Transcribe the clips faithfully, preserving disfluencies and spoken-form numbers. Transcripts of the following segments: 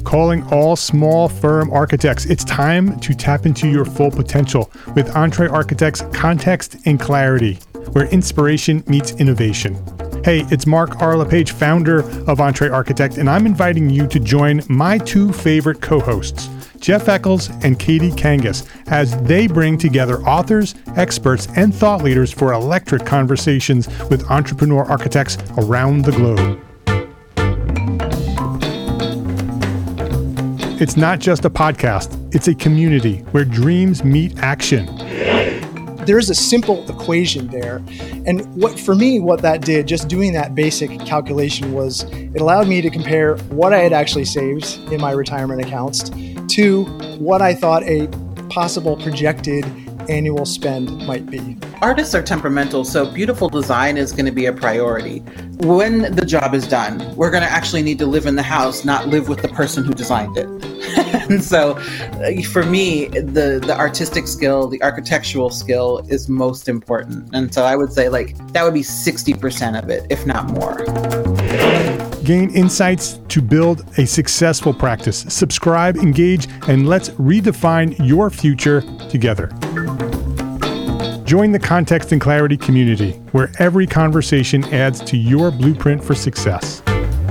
calling all small firm architects. It's time to tap into your full potential with EntreArchitect's Context and Clarity, where inspiration meets innovation. Hey, it's Mark R. LePage, founder of EntreArchitect, and I'm inviting you to join my two favorite co-hosts, Jeff Eccles and Katie Kangas, as they bring together authors, experts, and thought leaders for electric conversations with entrepreneur architects around the globe. It's not just a podcast, it's a community where dreams meet action. There's a simple equation there. And what for me, what that did, just doing that basic calculation, was it allowed me to compare what I had actually saved in my retirement accounts to what I thought a possible projected annual spend might be. Artists are temperamental, so beautiful design is going to be a priority. When the job is done, we're going to actually need to live in the house, not live with the person who designed it. And so for me, the, the artistic skill, the architectural skill is most important. And so I would say like that would be sixty percent of it, if not more. Gain insights to build a successful practice. Subscribe, engage, and let's redefine your future together. Join the Context and Clarity community, where every conversation adds to your blueprint for success.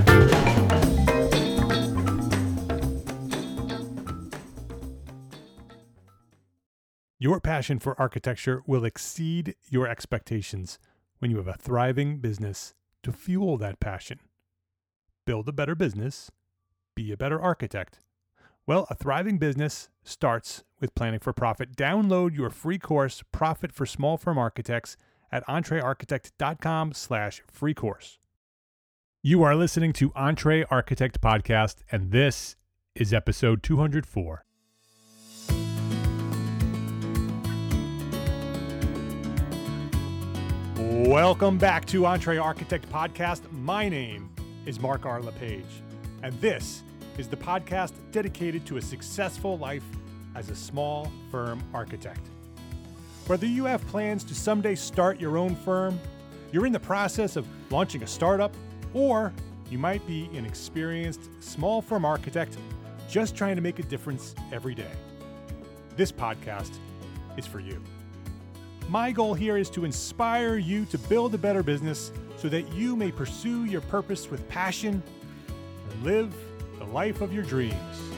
Your passion for architecture will exceed your expectations when you have a thriving business to fuel that passion. Build a better business, be a better architect. Well, a thriving business starts with planning for profit. Download your free course, Profit for Small Firm Architects, at entrearchitect.com slash free course. You are listening to EntreArchitect Podcast, and this is episode two hundred four. Welcome back to EntreArchitect Podcast. My name is Mark R. LePage, and this is the podcast dedicated to a successful life as a small firm architect. Whether you have plans to someday start your own firm, you're in the process of launching a startup, or you might be an experienced small firm architect just trying to make a difference every day, this podcast is for you. My goal here is to inspire you to build a better business so that you may pursue your purpose with passion and live the life of your dreams.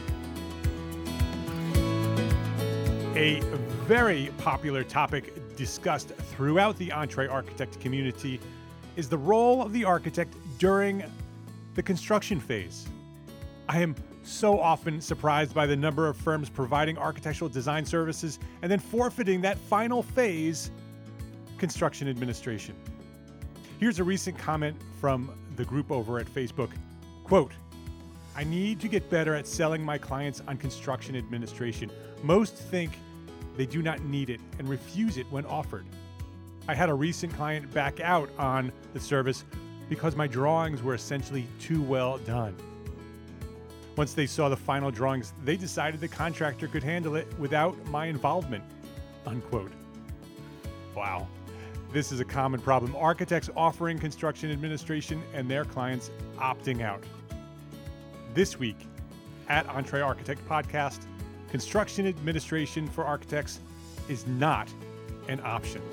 A very popular topic discussed throughout the EntreArchitect community is the role of the architect during the construction phase. I am so often surprised by the number of firms providing architectural design services and then forfeiting that final phase, construction administration. Here's a recent comment from the group over at Facebook. Quote, "I need to get better at selling my clients on construction administration. Most think they do not need it and refuse it when offered. I had a recent client back out on the service because my drawings were essentially too well done. Once they saw the final drawings, they decided the contractor could handle it without my involvement." Unquote. Wow. This is a common problem. Architects offering construction administration and their clients opting out. This week at EntreArchitect Podcast, construction administration for architects is not an option.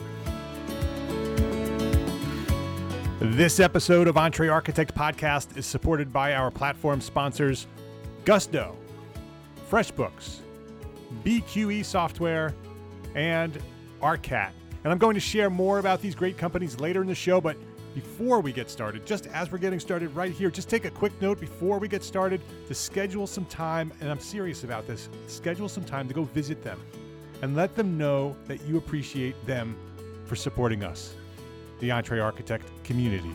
This episode of EntreArchitect Podcast is supported by our platform sponsors, Gusto, FreshBooks, B Q E Software, and ARCAT. And I'm going to share more about these great companies later in the show, but before we get started, just as we're getting started right here, just take a quick note before we get started to schedule some time, and I'm serious about this, schedule some time to go visit them and let them know that you appreciate them for supporting us, the EntreArchitect community.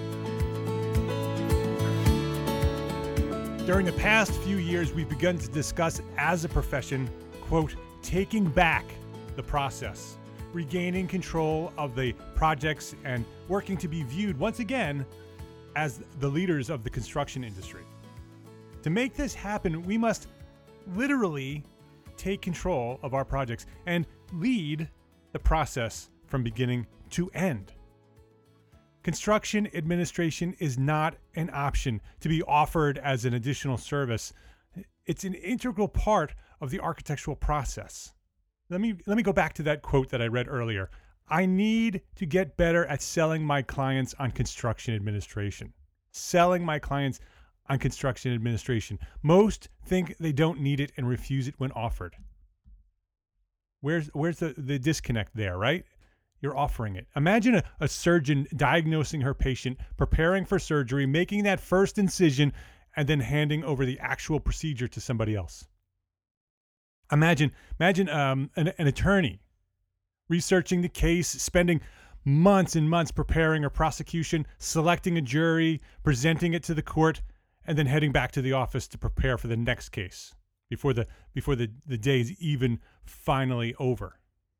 During the past few years, we've begun to discuss as a profession, quote, taking back the process, regaining control of the projects and working to be viewed once again as the leaders of the construction industry. To make this happen, we must literally take control of our projects and lead the process from beginning to end. Construction administration is not an option to be offered as an additional service It's an integral part of the architectural process. Let me let me go back to that quote that I read earlier. I need to get better at selling my clients on construction administration. Selling my clients on construction administration. Most think they don't need it and refuse it when offered. Where's where's the, the disconnect there, right? You're offering it. Imagine a, a surgeon diagnosing her patient, preparing for surgery, making that first incision, and then handing over the actual procedure to somebody else. Imagine, imagine um, an, an attorney researching the case, spending months and months preparing a prosecution, selecting a jury, presenting it to the court, and then heading back to the office to prepare for the next case before the before the, the day is even finally over.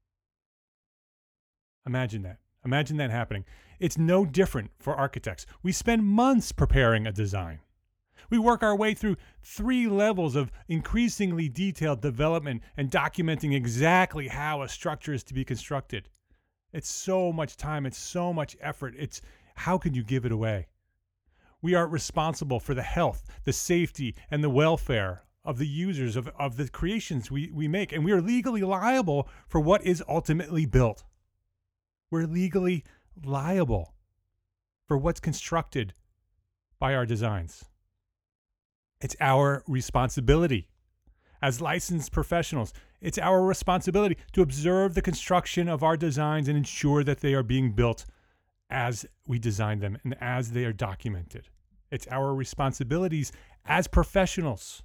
Imagine that. Imagine that happening. It's no different for architects. We spend months preparing a design. We work our way through three levels of increasingly detailed development and documenting exactly how a structure is to be constructed. It's so much time. It's so much effort. It's how could you give it away? We are responsible for the health, the safety, and the welfare of the users of, of the creations we, we make. And we are legally liable for what is ultimately built. We're legally liable for what's constructed by our designs. It's our responsibility. As licensed professionals, it's our responsibility to observe the construction of our designs and ensure that they are being built as we design them and as they are documented. It's our responsibilities as professionals.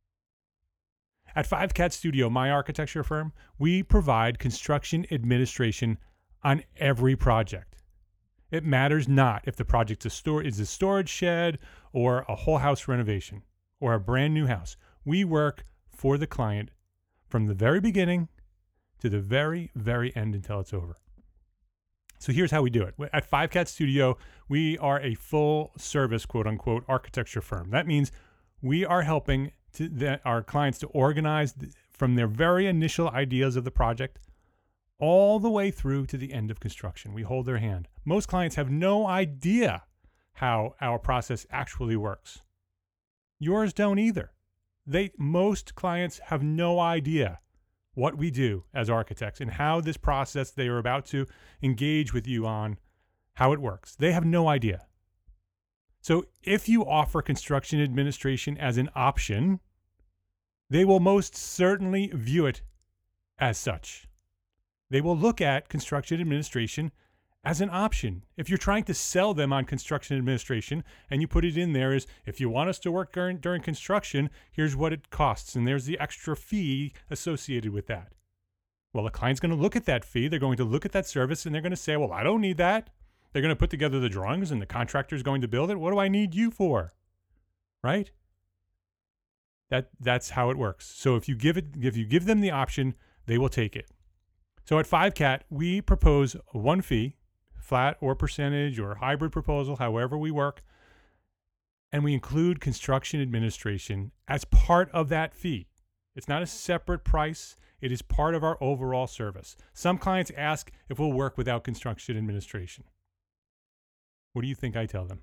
At Five Cat Studio, my architecture firm, we provide construction administration on every project. It matters not if the project is, store, is a storage shed or a whole house renovation or a brand new house. We work for the client from the very beginning to the very, very end until it's over. So here's how we do it. At Five Cat Studio, we are a full service, quote unquote, architecture firm. That means we are helping to the, our clients to organize the, from their very initial ideas of the project all the way through to the end of construction. We hold their hand. Most clients have no idea how our process actually works. Yours don't either. They, most clients have no idea what we do as architects and how this process they are about to engage with you on, how it works. They have no idea. So if you offer construction administration as an option, they will most certainly view it as such. They will look at construction administration as an option. If you're trying to sell them on construction administration and you put it in there as, if you want us to work during, during construction, here's what it costs. And there's the extra fee associated with that. Well, the client's going to look at that fee. They're going to look at that service and they're going to say, well, I don't need that. They're going to put together the drawings and the contractor's going to build it. What do I need you for? Right? That, that's how it works. So if you give it, if you give them the option, they will take it. So at Five Cat, we propose one fee, flat or percentage or hybrid proposal, however we work, and we include construction administration as part of that fee. It's not a separate price. It is part of our overall service. Some clients ask if we'll work without construction administration. What do you think I tell them?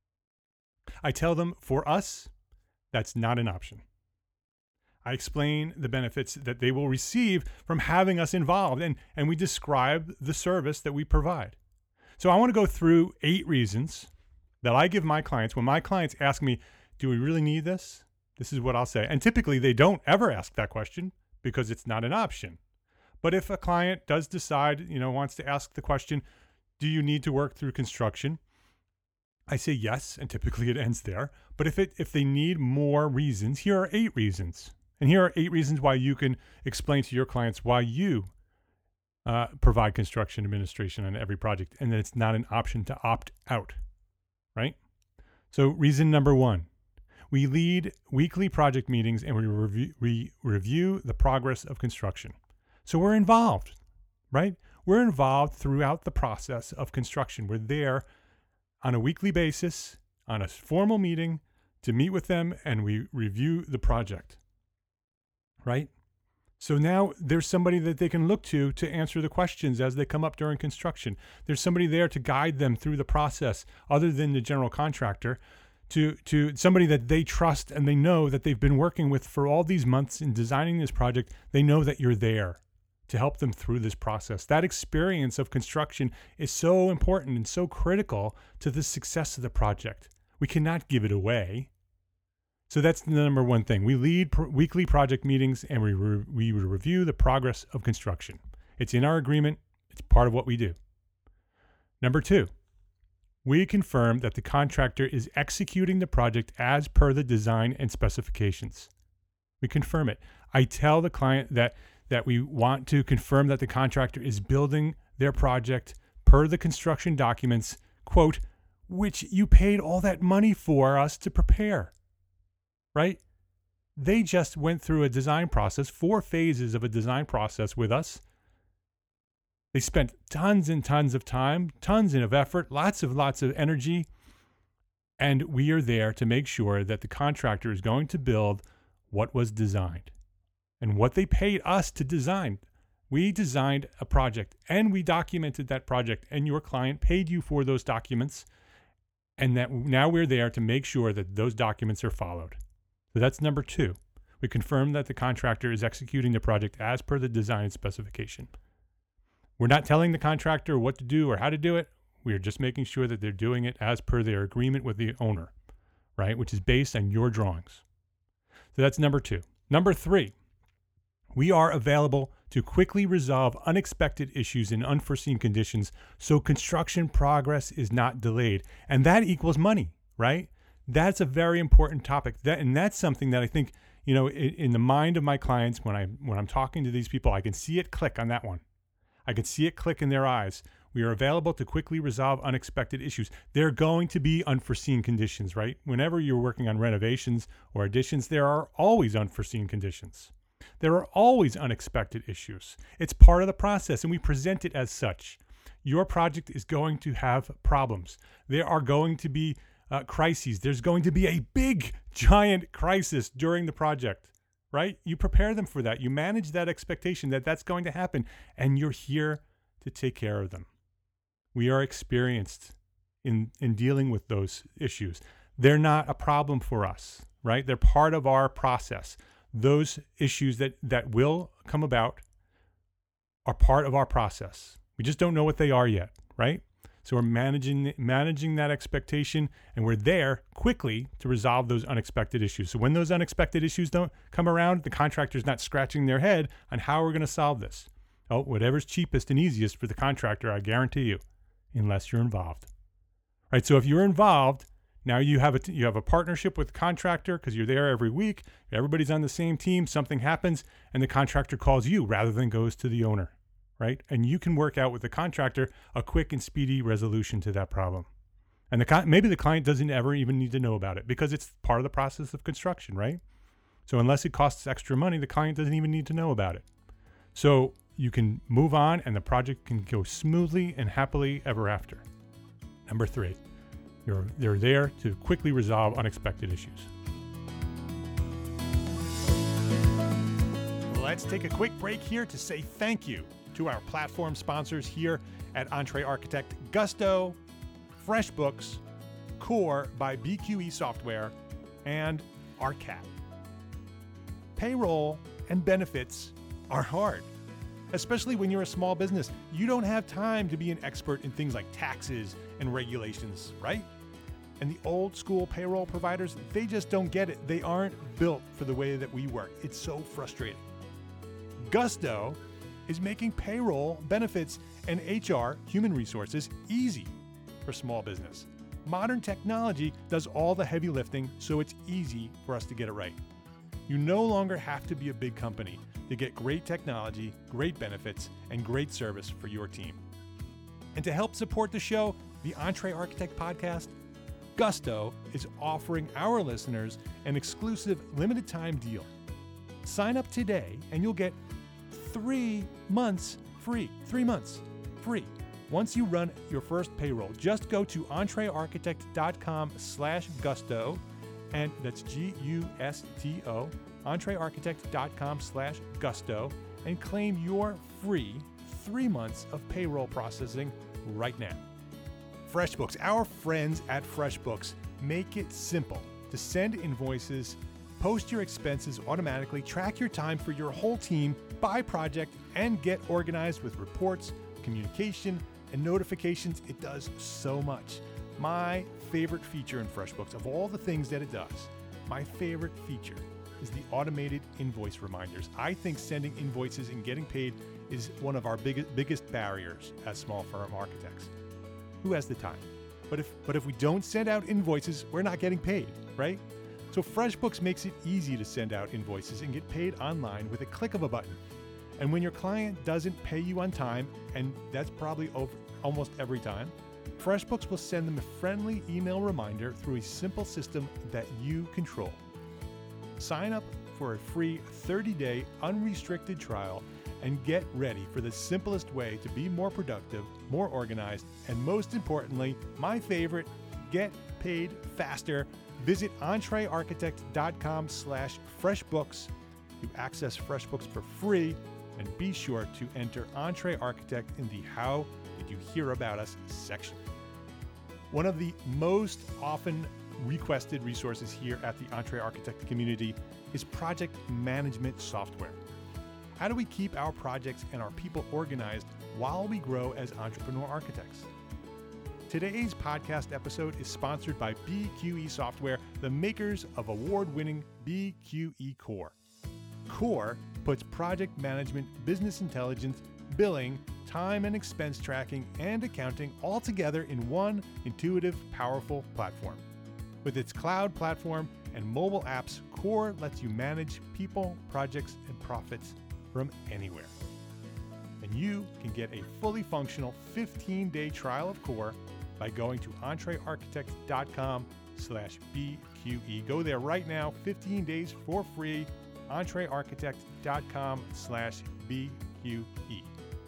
I tell them, for us, that's not an option. I explain the benefits that they will receive from having us involved, and, and we describe the service that we provide. So I want to go through eight reasons that I give my clients. When my clients ask me, do we really need this? This is what I'll say. And typically they don't ever ask that question because it's not an option. But if a client does decide, you know, wants to ask the question, do you need to work through construction? I say yes, and typically it ends there. But if it if they need more reasons, here are eight reasons. And here are eight reasons why you can explain to your clients why you uh, provide construction administration on every project and that it's not an option to opt out, right? So reason number one, we lead weekly project meetings and we review, we review the progress of construction. So we're involved, right? We're involved throughout the process of construction. We're there on a weekly basis, on a formal meeting to meet with them and we review the project. Right? So now there's somebody that they can look to to answer the questions as they come up during construction. There's somebody there to guide them through the process other than the general contractor to, to somebody that they trust and they know that they've been working with for all these months in designing this project. They know that you're there to help them through this process. That experience of construction is so important and so critical to the success of the project. We cannot give it away. So that's the number one thing. We lead pr- weekly project meetings and we, re- we review the progress of construction. It's in our agreement. It's part of what we do. Number two, we confirm that the contractor is executing the project as per the design and specifications. We confirm it. I tell the client that that we want to confirm that the contractor is building their project per the construction documents, quote, which you paid all that money for us to prepare, right? They just went through a design process, four phases of a design process with us. They spent tons and tons of time, tons of effort, lots of lots of energy, and we are there to make sure that the contractor is going to build what was designed. And what they paid us to design. We designed a project and we documented that project, and your client paid you for those documents, and that now we're there to make sure that those documents are followed. So that's number two. We confirm that the contractor is executing the project as per the design specification. We're not telling the contractor what to do or how to do it. We are just making sure that they're doing it as per their agreement with the owner, right? Which is based on your drawings. So that's number two. Number three. We are available to quickly resolve unexpected issues in unforeseen conditions so construction progress is not delayed. And that equals money, right? That's a very important topic. That, and that's something that I think, you know, in, in the mind of my clients, when, I, when I'm talking to these people, I can see it click on that one. I can see it click in their eyes. We are available to quickly resolve unexpected issues. There are going to be unforeseen conditions, right? Whenever you're working on renovations or additions, there are always unforeseen conditions. There are always unexpected issues. It's part of the process, and we present it as such. Your project is going to have problems. There are going to be uh, crises. There's going to be a big, giant crisis during the project, right? You prepare them for that. You manage that expectation that that's going to happen, and you're here to take care of them. We are experienced in, in dealing with those issues. They're not a problem for us, right? They're part of our process. Those issues that, that will come about are part of our process. We just don't know what they are yet, right? So we're managing managing that expectation, and we're there quickly to resolve those unexpected issues. So when those unexpected issues don't come around, the contractor's not scratching their head on how we're going to solve this. Oh, whatever's cheapest and easiest for the contractor, I guarantee you, unless you're involved. Right? So if you're involved, now you have a t- you have a partnership with the contractor because you're there every week. Everybody's on the same team. Something happens, and the contractor calls you rather than goes to the owner, right? And you can work out with the contractor a quick and speedy resolution to that problem. And the con- maybe the client doesn't ever even need to know about it because it's part of the process of construction, right? So unless it costs extra money, the client doesn't even need to know about it. So you can move on, and the project can go smoothly and happily ever after. Number three. You're, they're there to quickly resolve unexpected issues. Let's take a quick break here to say thank you to our platform sponsors here at EntreArchitect: Gusto, FreshBooks, Core by B Q E Software, and ARCAT. Payroll and benefits are hard, especially when you're a small business. You don't have time to be an expert in things like taxes and regulations, right? And the old school payroll providers, they just don't get it. They aren't built for the way that we work. It's so frustrating. Gusto is making payroll, benefits, and H R, human resources, easy for small business. Modern technology does all the heavy lifting, so it's easy for us to get it right. You no longer have to be a big company to get great technology, great benefits, and great service for your team. And to help support the show, the EntreArchitect podcast, Gusto is offering our listeners an exclusive limited time deal. Sign up today and you'll get three months free. Three months free. Once you run your first payroll, just go to entrearchitect.com slash gusto, and that's G U S T O, entrearchitect.com slash gusto, and claim your free three months of payroll processing right now. FreshBooks, our friends at FreshBooks, make it simple to send invoices, post your expenses automatically, track your time for your whole team by project, and get organized with reports, communication, and notifications. It does so much. My favorite feature in FreshBooks, of all the things that it does, my favorite feature is the automated invoice reminders. I think sending invoices and getting paid is one of our biggest biggest barriers as small firm architects. Who has the time? But if but if we don't send out invoices, we're not getting paid, right? So FreshBooks makes it easy to send out invoices and get paid online with a click of a button. And when your client doesn't pay you on time, and that's probably over, almost every time, FreshBooks will send them a friendly email reminder through a simple system that you control. Sign up for a free thirty-day unrestricted trial and get ready for the simplest way to be more productive, more organized, and most importantly, my favorite, get paid faster. Visit entrearchitect.com slash freshbooks to access FreshBooks for free, and be sure to enter EntreArchitect in the How Did You Hear About Us section. One of the most often requested resources here at the EntreArchitect community is project management software. How do we keep our projects and our people organized while we grow as entrepreneur architects? Today's podcast episode is sponsored by B Q E Software, the makers of award-winning B Q E Core. Core puts project management, business intelligence, billing, time and expense tracking, and accounting all together in one intuitive, powerful platform. With its cloud platform and mobile apps, Core lets you manage people, projects, and profits from anywhere. And you can get a fully functional fifteen-day trial of Core by going to entrearchitect.com slash BQE. Go there right now, fifteen days for free, entrearchitect.com slash BQE.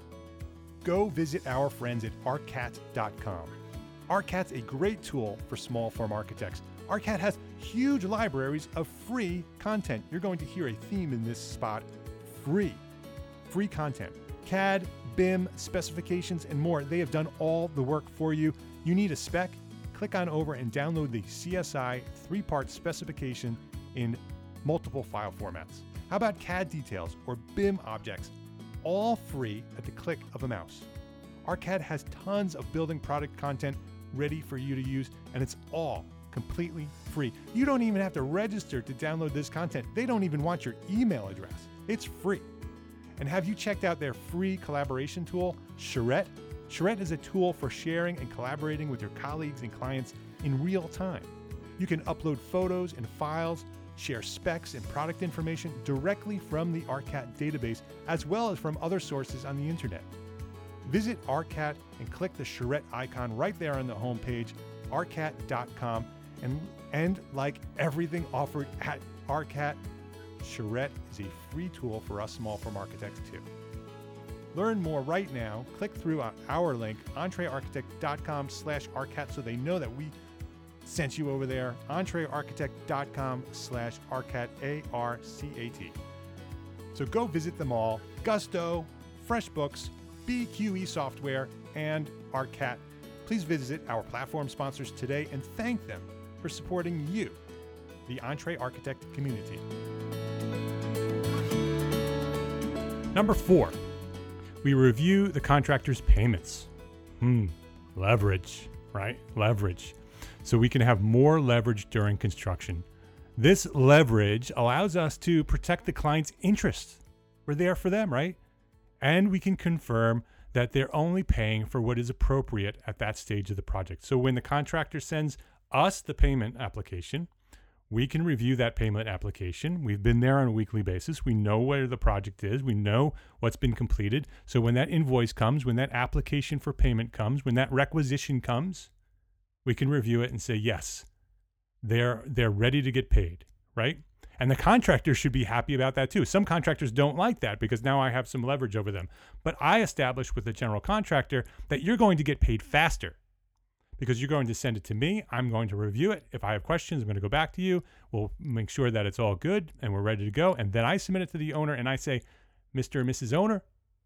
Go visit our friends at arcat dot com. Arcat's a great tool for small firm architects. Arcat has huge libraries of free content. You're going to hear a theme in this spot. Free. Free content. C A D, B I M, specifications, and more. They have done all the work for you. You need a spec? Click on over and download the C S I three-part specification in multiple file formats. How about C A D details or B I M objects? All free at the click of a mouse. Arcat has tons of building product content ready for you to use, and it's all completely free. You don't even have to register to download this content. They don't even want your email address. It's free. And have you checked out their free collaboration tool, Charrette? Charrette is a tool for sharing and collaborating with your colleagues and clients in real time. You can upload photos and files, share specs and product information directly from the Arcat database, as well as from other sources on the internet. Visit Arcat and click the Charrette icon right there on the homepage, arcat dot com. And, and like everything offered at Arcat, Charrette is a free tool for us small firm architects too. Learn more right now. Click through on our link, entrearchitect.com slash Arcat, so they know that we sent you over there. entrearchitect.com slash Arcat, A R C A T. So go visit them all. Gusto, FreshBooks, B Q E Software, and Arcat. Please visit our platform sponsors today and thank them for supporting you, the EntreArchitect community. Number four, we review the contractor's payments. Hmm, leverage, right? Leverage. So we can have more leverage during construction. This leverage allows us to protect the client's interests. We're there for them, right? And we can confirm that they're only paying for what is appropriate at that stage of the project. So when the contractor sends us the payment application, we can review that payment application. We've been there on a weekly basis. We know where the project is. We know what's been completed. So when that invoice comes, when that application for payment comes, when that requisition comes, we can review it and say, yes, they're they're ready to get paid, right? And the contractor should be happy about that too. Some contractors don't like that because now I have some leverage over them. But I establish with the general contractor that you're going to get paid faster because you're going to send it to me. I'm going to review it. If I have questions, I'm going to go back to you. We'll make sure that it's all good and we're ready to go. And then I submit it to the owner and I say, Mister and Missus Owner,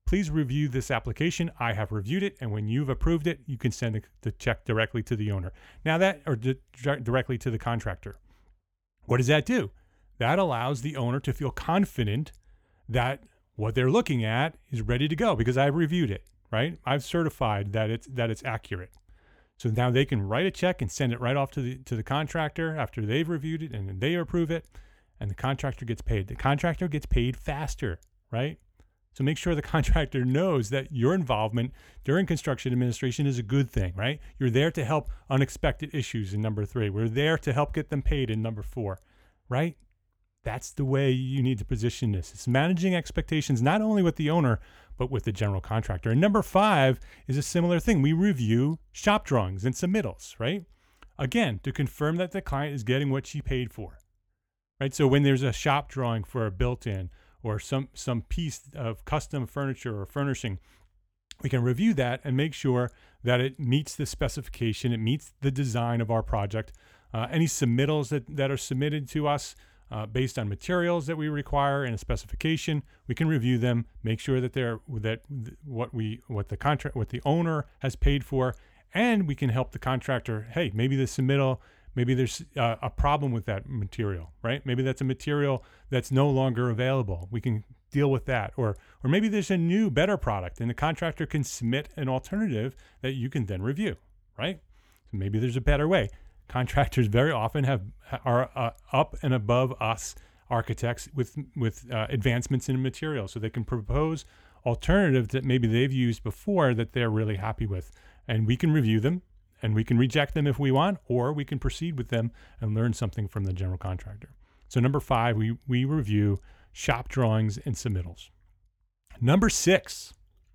please review this application. I have reviewed it, and when you've approved it, you can send the, the check directly to the owner. Now that, or di- directly to the contractor. What does that do? That allows the owner to feel confident that what they're looking at is ready to go because I've reviewed it, right? I've certified that it's that it's accurate. So now they can write a check and send it right off to the to the contractor after they've reviewed it and then they approve it, and the contractor gets paid. The contractor gets paid faster, right? So make sure the contractor knows that your involvement during construction administration is a good thing, right? You're there to help unexpected issues in number three. We're there to help get them paid in number four, right? That's the way you need to position this. It's managing expectations, not only with the owner, but with the general contractor. And number five is a similar thing. We review shop drawings and submittals, right? Again, to confirm that the client is getting what she paid for, right? So when there's a shop drawing for a built-in or some, some piece of custom furniture or furnishing, we can review that and make sure that it meets the specification, it meets the design of our project. Uh, any submittals that, that are submitted to us uh, based on materials that we require in a specification, we can review them, make sure that they're that what we what the contract what the owner has paid for, and we can help the contractor. Hey, maybe the submittal, maybe there's uh, a problem with that material, right? Maybe that's a material that's no longer available. We can deal with that, or or maybe there's a new, better product, and the contractor can submit an alternative that you can then review, right? So maybe there's a better way. Contractors very often have are uh, up and above us architects with with uh, advancements in materials, so they can propose alternatives that maybe they've used before that they're really happy with, and we can review them, and we can reject them if we want, or we can proceed with them and learn something from the general contractor. So number five, we we review shop drawings and submittals. Number six,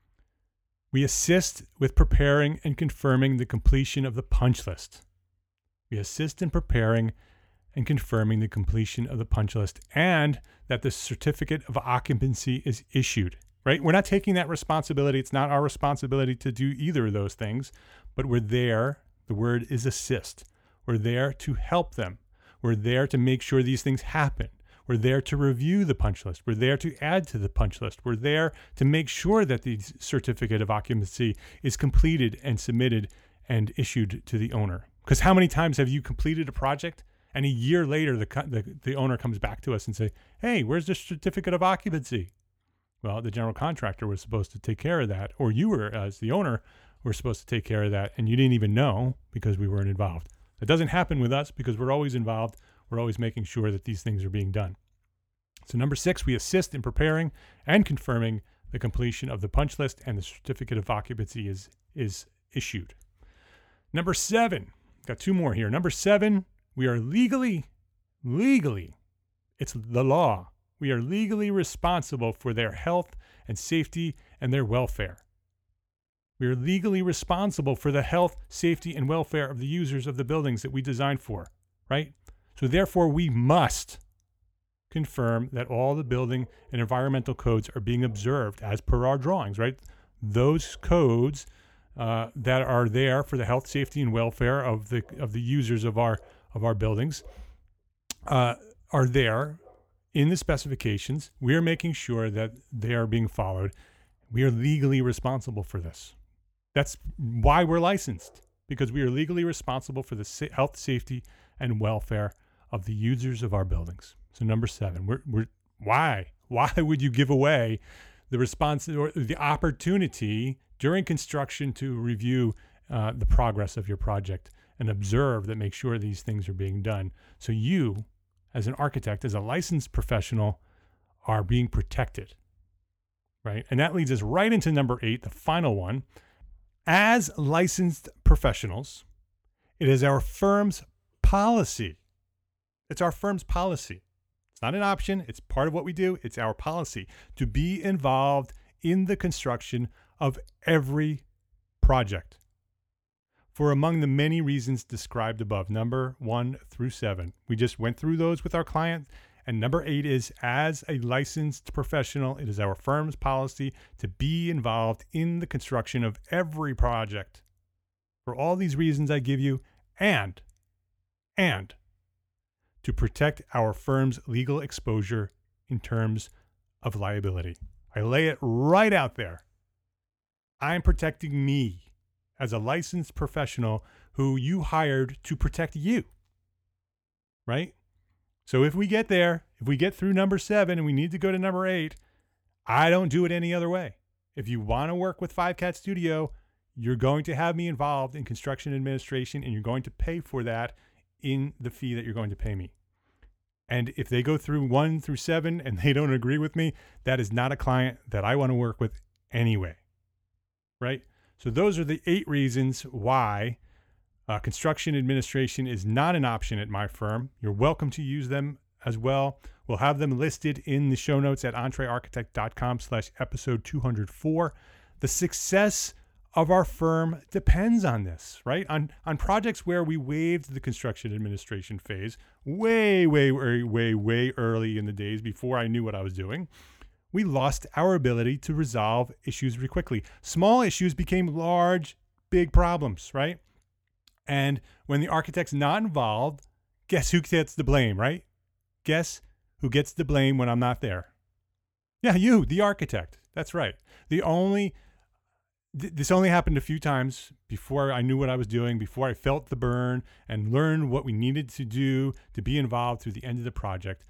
we assist with preparing and confirming the completion of the punch list. We assist in preparing and confirming the completion of the punch list and that the certificate of occupancy is issued, right? We're not taking that responsibility. It's not our responsibility to do either of those things, but we're there. The word is assist. We're there to help them. We're there to make sure these things happen. We're there to review the punch list. We're there to add to the punch list. We're there to make sure that the certificate of occupancy is completed and submitted and issued to the owner. Because how many times have you completed a project and a year later the, the the owner comes back to us and say, hey, where's the certificate of occupancy? Well, the general contractor was supposed to take care of that, or you were, as the owner, were supposed to take care of that, and you didn't even know because we weren't involved. That doesn't happen with us because we're always involved. We're always making sure that these things are being done. So number six, we assist in preparing and confirming the completion of the punch list and the certificate of occupancy is is issued. Number seven, got two more here. Number seven, we are legally, legally, it's the law. We are legally responsible for their health and safety and their welfare. We are legally responsible for the health, safety, and welfare of the users of the buildings that we designed for, right? So therefore, we must confirm that all the building and environmental codes are being observed as per our drawings, right? Those codes uh, that are there for the health, safety, and welfare of the of the users of our of our buildings uh, are there in the specifications. We are making sure that they are being followed. We are legally responsible for this. That's why we're licensed, because we are legally responsible for the sa- health, safety, and welfare of the users of our buildings. So number seven, we're, we're why? Why would you give away the response or the opportunity during construction to review uh, the progress of your project and observe that, make sure these things are being done? So you, as an architect, as a licensed professional, are being protected, right? And that leads us right into number eight, the final one. As licensed professionals, it is our firm's policy. It's our firm's policy. It's not an option. It's part of what we do. It's our policy to be involved in the construction of every project for among the many reasons described above, number one through seven. We just went through those with our client. And number eight is, as a licensed professional, it is our firm's policy to be involved in the construction of every project for all these reasons I give you, and, and to protect our firm's legal exposure in terms of liability. I lay it right out there. I'm protecting me as a licensed professional who you hired to protect you, right? So if we get there, if we get through number seven and we need to go to number eight, I don't do it any other way. If you want to work with Five Cat Studio, you're going to have me involved in construction administration, and you're going to pay for that in the fee that you're going to pay me. And if they go through one through seven and they don't agree with me, that is not a client that I want to work with anyway, right? So those are the eight reasons why uh, construction administration is not an option at my firm. You're welcome to use them as well. We'll have them listed in the show notes at entrearchitect.com slash episode 204. The success of our firm depends on this, right? On on projects where we waived the construction administration phase way, way, way, way, way early in the days before I knew what I was doing, we lost our ability to resolve issues very quickly. Small issues became large, big problems, right? And when the architect's not involved, guess who gets the blame, right? Guess who gets the blame when I'm not there? Yeah, you, the architect. That's right. The only, th- this only happened a few times before I knew what I was doing, before I felt the burn and learned what we needed to do to be involved through the end of the project.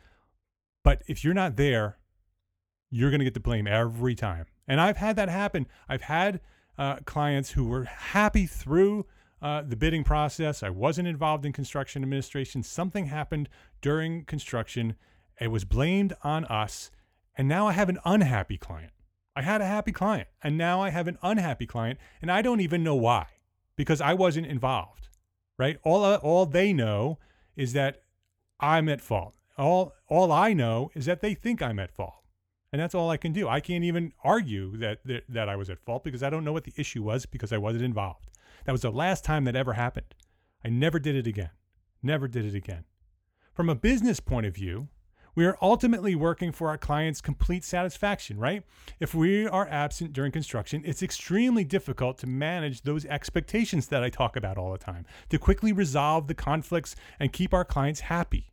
But if you're not there, you're going to get the blame every time. And I've had that happen. I've had uh, clients who were happy through Uh, the bidding process. I wasn't involved in construction administration. Something happened during construction. It was blamed on us. And now I have an unhappy client. I had a happy client, and now I have an unhappy client, and I don't even know why, because I wasn't involved, right? All, uh, all they know is that I'm at fault. All, all I know is that they think I'm at fault. And that's all I can do. I can't even argue that, that, that I was at fault because I don't know what the issue was because I wasn't involved. That was the last time that ever happened. I never did it again. Never did it again. From a business point of view, we are ultimately working for our clients' complete satisfaction, right? If we are absent during construction, it's extremely difficult to manage those expectations that I talk about all the time, to quickly resolve the conflicts and keep our clients happy.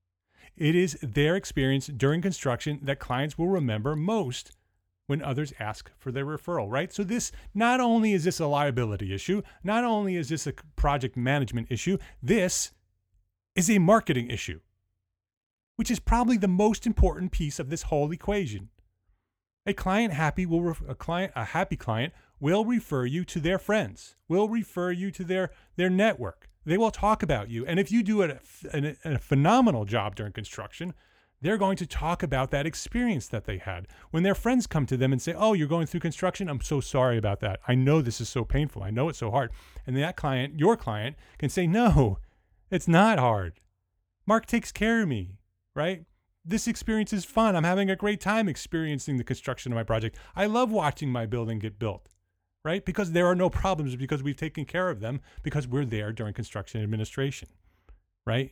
It is their experience during construction that clients will remember most when others ask for their referral, right? So this, not only is this a liability issue, not only is this a project management issue, this is a marketing issue, which is probably the most important piece of this whole equation. A client happy will ref- a client a happy client will refer you to their friends, will refer you to their their network. They will talk about you, and if you do a, a, a phenomenal job during construction, they're going to talk about that experience that they had. When their friends come to them and say, oh, you're going through construction? I'm so sorry about that. I know this is so painful. I know it's so hard. And that client, your client, can say, no, it's not hard. Mark takes care of me, right? This experience is fun. I'm having a great time experiencing the construction of my project. I love watching my building get built, right? Because there are no problems, because we've taken care of them, because we're there during construction administration, right?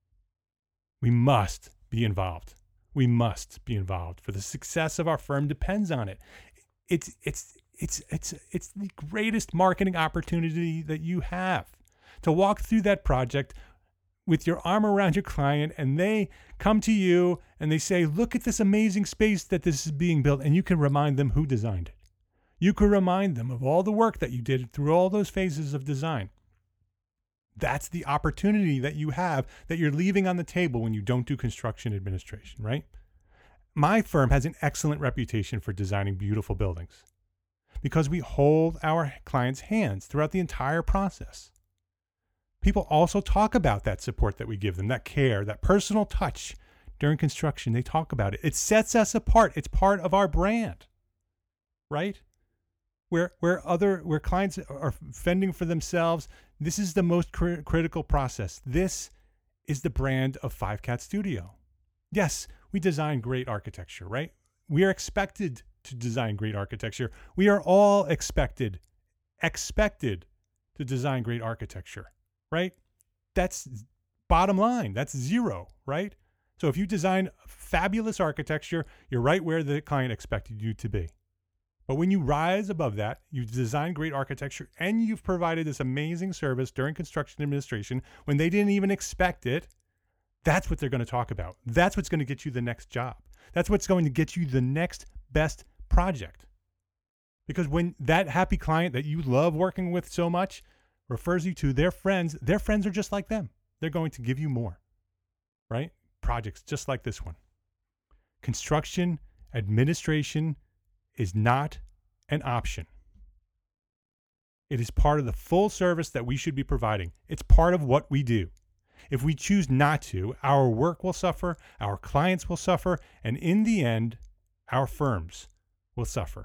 We must be involved. We must be involved. For the success of our firm depends on it. It's it's it's it's it's the greatest marketing opportunity that you have, to walk through that project with your arm around your client, and they come to you and they say, look at this amazing space that this is being built, and you can remind them who designed it. You can remind them of all the work that you did through all those phases of design. That's the opportunity that you have that you're leaving on the table when you don't do construction administration, right? My firm has an excellent reputation for designing beautiful buildings because we hold our clients' hands throughout the entire process. People also talk about that support that we give them, that care, that personal touch during construction. They talk about it. It sets us apart. It's part of our brand, right? Where where other where clients are fending for themselves, this is the most cr- critical process. This is the brand of Five Cat Studio. Yes, we design great architecture, right? We are expected to design great architecture. We are all expected, expected to design great architecture, right? That's bottom line. That's zero, right? So if you design fabulous architecture, you're right where the client expected you to be. But when you rise above that, you've designed great architecture and you've provided this amazing service during construction administration when they didn't even expect it, that's what they're going to talk about. That's what's going to get you the next job. That's what's going to get you the next best project. Because when that happy client that you love working with so much refers you to their friends, their friends are just like them. They're going to give you more, right? Projects just like this one. Construction administration is not an option. It is part of the full service that we should be providing. It's part of what we do. If we choose not to, our work will suffer, our clients will suffer, and in the end, our firms will suffer.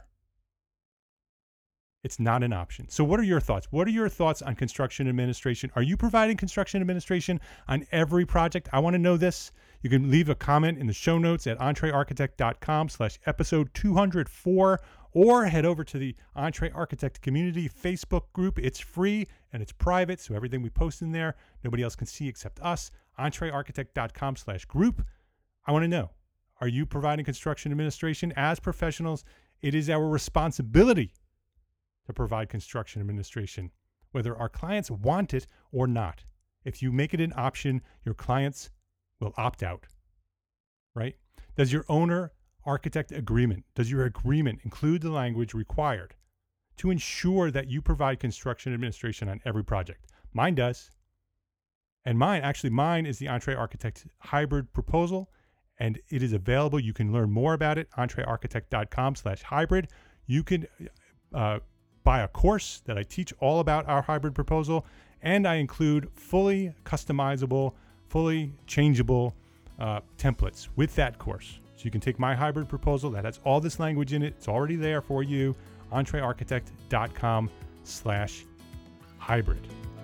It's not an option. So what are your thoughts? What are your thoughts on construction administration? Are you providing construction administration on every project? I want to know this. You can leave a comment in the show notes at entrearchitect.com slash episode 204 or head over to the Entre Architect Community Facebook group. It's free and it's private, so everything we post in there, nobody else can see except us. entrearchitect.com slash group. I want to know, are you providing construction administration? As professionals, it is our responsibility to provide construction administration, whether our clients want it or not. If you make it an option, your clients will opt out, right? Does your owner architect agreement, does your agreement include the language required to ensure that you provide construction administration on every project? Mine does. And mine, actually mine is the Entre Architect hybrid proposal, and it is available. You can learn more about it, entrearchitect.com slash hybrid. You can uh, buy a course that I teach all about our hybrid proposal, and I include fully customizable, fully changeable uh, templates with that course. So you can take my hybrid proposal that has all this language in it. It's already there for you. entrearchitect.com slash hybrid.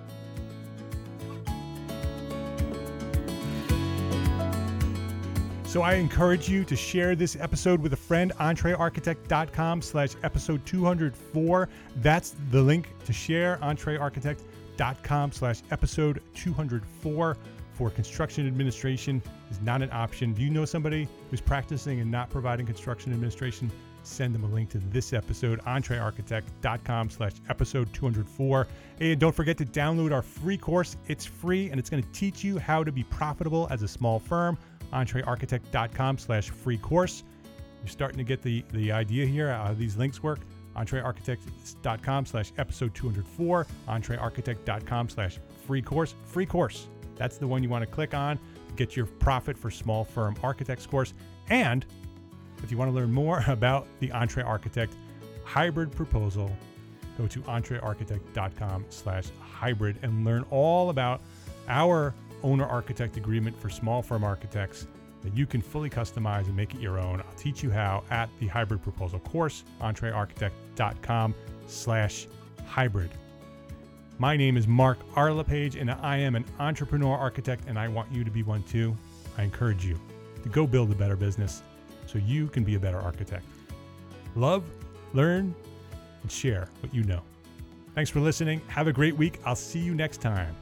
So I encourage you to share this episode with a friend, entrearchitect.com slash episode 204. That's the link to share, entrearchitect.com slash episode 204. For construction administration is not an option. Do you know somebody who's practicing and not providing construction administration? Send them a link to this episode, entrearchitect.com slash episode 204. And don't forget to download our free course. It's free and it's going to teach you how to be profitable as a small firm. entrearchitect.com slash free course. You're starting to get the, the idea here, how these links work. entrearchitect.com slash episode 204, entrearchitect.com slash free course. Free course. That's the one you want to click on to get your Profit for Small Firm Architects course. And if you want to learn more about the Entre Architect hybrid proposal, go to entrearchitect.com slash hybrid and learn all about our owner architect agreement for small firm architects that you can fully customize and make it your own. I'll teach you how at the hybrid proposal course, entrearchitect.com slash hybrid. My name is Mark R. LePage, and I am an entrepreneur architect, and I want you to be one too. I encourage you to go build a better business so you can be a better architect. Love, learn, and share what you know. Thanks for listening. Have a great week. I'll see you next time.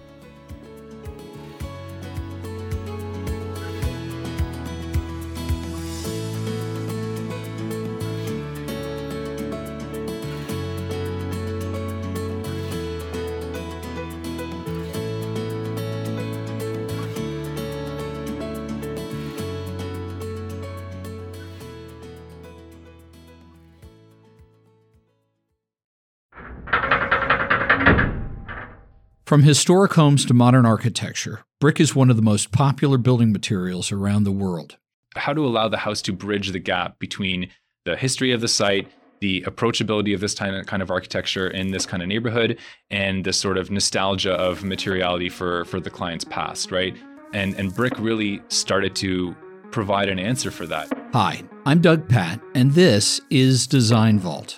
From historic homes to modern architecture, brick is one of the most popular building materials around the world. How to allow the house to bridge the gap between the history of the site, the approachability of this kind of architecture in this kind of neighborhood, and the sort of nostalgia of materiality for, for the client's past, right? And, and brick really started to provide an answer for that. Hi, I'm Doug Patt, and this is Design Vault.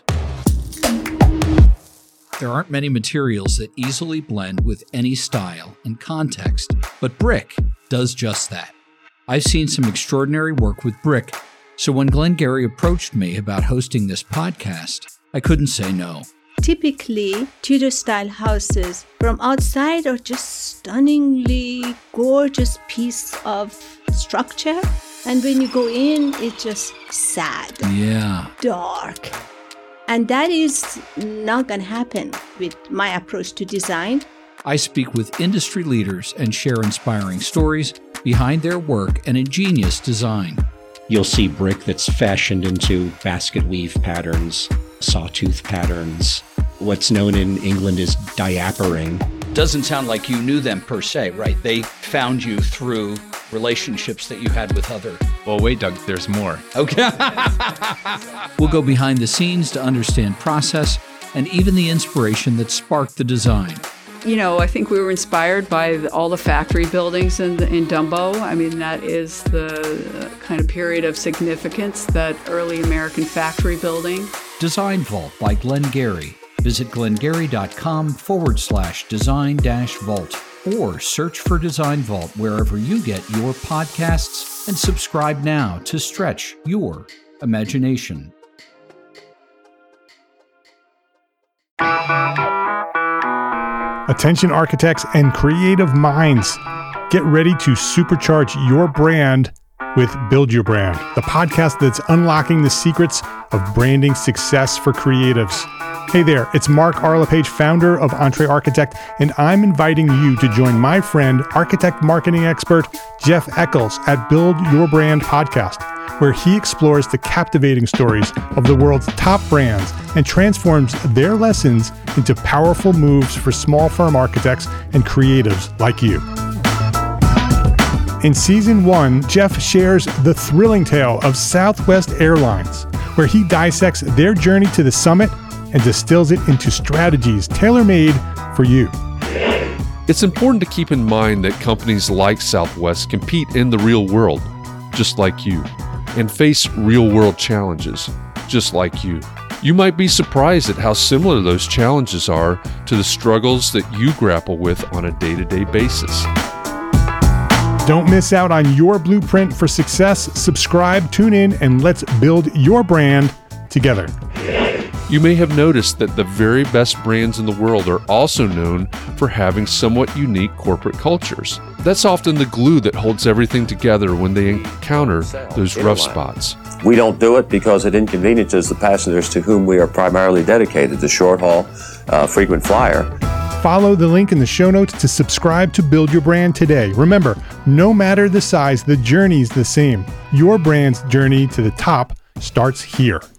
There aren't many materials that easily blend with any style and context, but brick does just that. I've seen some extraordinary work with brick, so when Glenn Gary approached me about hosting this podcast, I couldn't say no. Typically, Tudor-style houses from outside are just stunningly gorgeous piece of structure, and when you go in, it's just sad, yeah, dark. And that is not going to happen with my approach to design. I speak with industry leaders and share inspiring stories behind their work and ingenious design. you'll see brick that's fashioned into basket weave patterns, sawtooth patterns, what's known in England as diapering. Doesn't sound like you knew them per se, right? They found you through relationships that you had with other. Well, wait, Doug, there's more. Okay. We'll go behind the scenes to understand process and even the inspiration that sparked the design. You know, I think we were inspired by the, all the factory buildings in, in Dumbo. I mean, that is the kind of period of significance, that early American factory building. Design Vault by Glengarry. Visit glengarry.com forward slash design dash vault or search for Design Vault wherever you get your podcasts and subscribe now to stretch your imagination. Attention architects and creative minds, get ready to supercharge your brand with Build Your Brand, the podcast that's unlocking the secrets of branding success for creatives. Hey there, it's Mark R. LePage, founder of Entre Architect, and I'm inviting you to join my friend, architect marketing expert Jeff Eccles at Build Your Brand podcast, where he explores the captivating stories of the world's top brands and transforms their lessons into powerful moves for small firm architects and creatives like you. In season one, Jeff shares the thrilling tale of Southwest Airlines, where he dissects their journey to the summit and distills it into strategies tailor-made for you. It's important to keep in mind that companies like Southwest compete in the real world, just like you, and face real-world challenges, just like you. You might be surprised at how similar those challenges are to the struggles that you grapple with on a day-to-day basis. Don't miss out on your blueprint for success. Subscribe, tune in, and let's build your brand together. You may have noticed that the very best brands in the world are also known for having somewhat unique corporate cultures. That's often the glue that holds everything together when they encounter those rough spots. We don't do it because it inconveniences the passengers to whom we are primarily dedicated, the short haul, uh, frequent flyer. Follow the link in the show notes to subscribe to Build Your Brand today. Remember, no matter the size, the journey's the same. Your brand's journey to the top starts here.